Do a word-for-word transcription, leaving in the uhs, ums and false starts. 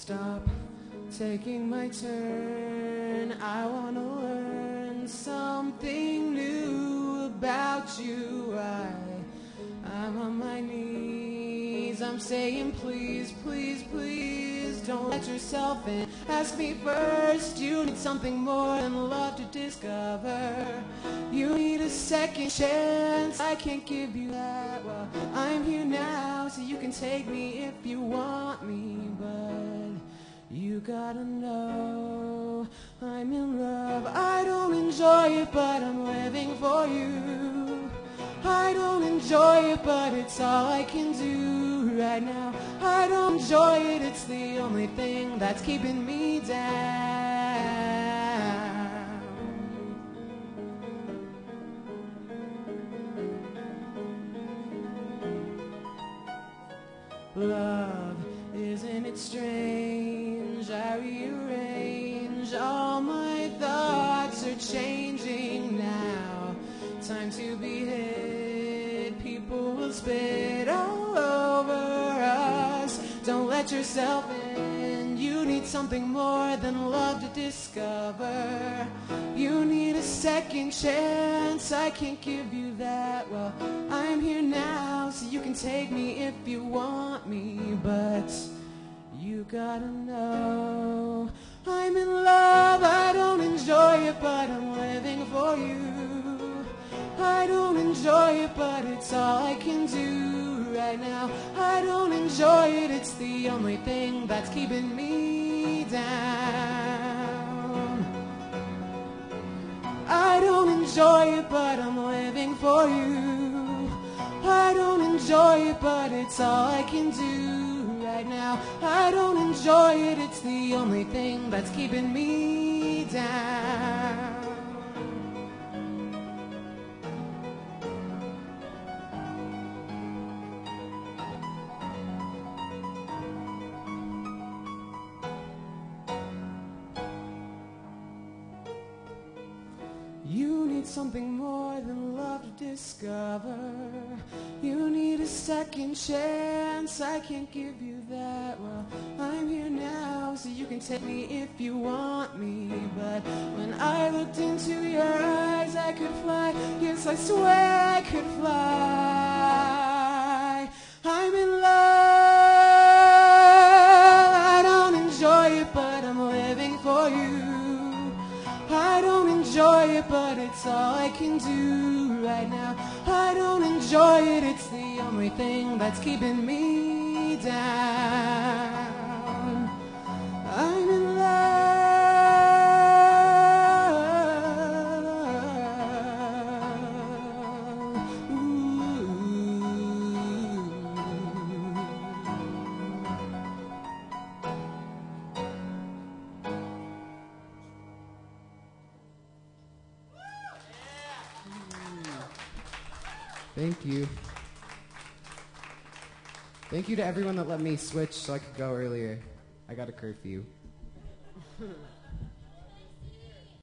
stop taking my turn. I want to learn something new about you. I, I'm on my knees. I'm saying please, please, please don't let yourself in. Ask me first. You need something more than love to discover. You need a second chance. I can't give you that. Well, I'm here now, so you can take me if you want me, but you gotta know I'm in love. I don't enjoy it, but I'm living for you. I don't enjoy it, but it's all I can do right now. I don't enjoy it, it's the only thing that's keeping me down. Love, isn't it strange? I rearrange, all my thoughts are changing now. Time to be hit, people will spit all over us. Don't let yourself in. You need something more than love to discover. You need a second chance. I can't give you that. Well, I'm here now, so you can take me if you want me, but you gotta know I'm in love. I don't enjoy it, but I'm living for you. I don't enjoy it, but it's all I can do right now. I don't enjoy it, it's the only thing that's keeping me down. I don't enjoy it, but I'm living for you. I don't enjoy it, but it's all I can do right now. I don't enjoy it, it's the only thing that's keeping me down. You need something more than love to discover. You need a second chance. I can't give you that. Well, I'm here now, so you can take me if you want me. But when I looked into your eyes, I could fly. Yes, I swear I could fly. I'm in love. I don't enjoy it, but I'm living for you. I don't enjoy it, but it's all I can do right now. I don't enjoy it, it's the only thing that's keeping me down. I'm in love. Ooh. Thank you. Thank you to everyone that let me switch so I could go earlier. I got a curfew.